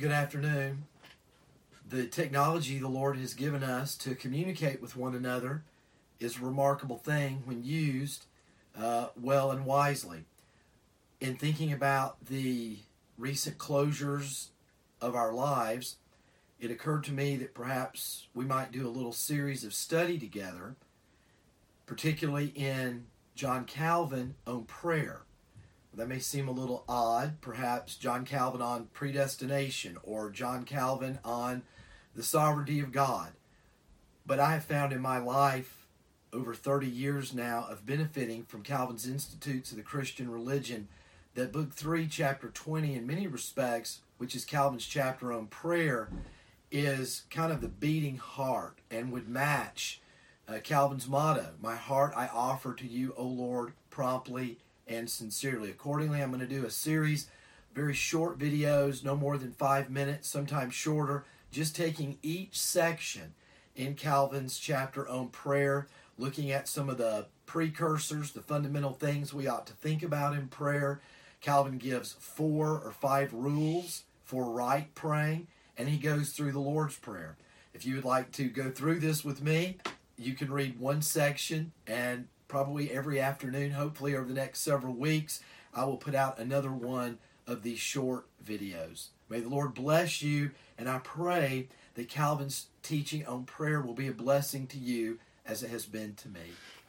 Good afternoon. The technology the Lord has given us to communicate with one another is a remarkable thing when used well and wisely. In thinking about the recent closures of our lives, it occurred to me that perhaps we might do a little series of study together, particularly in John Calvin on prayer. That may seem a little odd, perhaps John Calvin on predestination or John Calvin on the sovereignty of God. But I have found in my life, over 30 years now of benefiting from Calvin's Institutes of the Christian Religion, that Book 3, Chapter 20, in many respects, which is Calvin's chapter on prayer, is kind of the beating heart and would match Calvin's motto, "My heart I offer to you, O Lord, promptly and sincerely." Accordingly, I'm going to do a series, very short videos, no more than 5 minutes, sometimes shorter, just taking each section in Calvin's chapter on prayer, looking at some of the precursors, the fundamental things we ought to think about in prayer. Calvin gives 4 or 5 rules for right praying, and he goes through the Lord's Prayer. If you would like to go through this with me, you can read one section, and probably every afternoon, hopefully over the next several weeks, I will put out another one of these short videos. May the Lord bless you, and I pray that Calvin's teaching on prayer will be a blessing to you as it has been to me.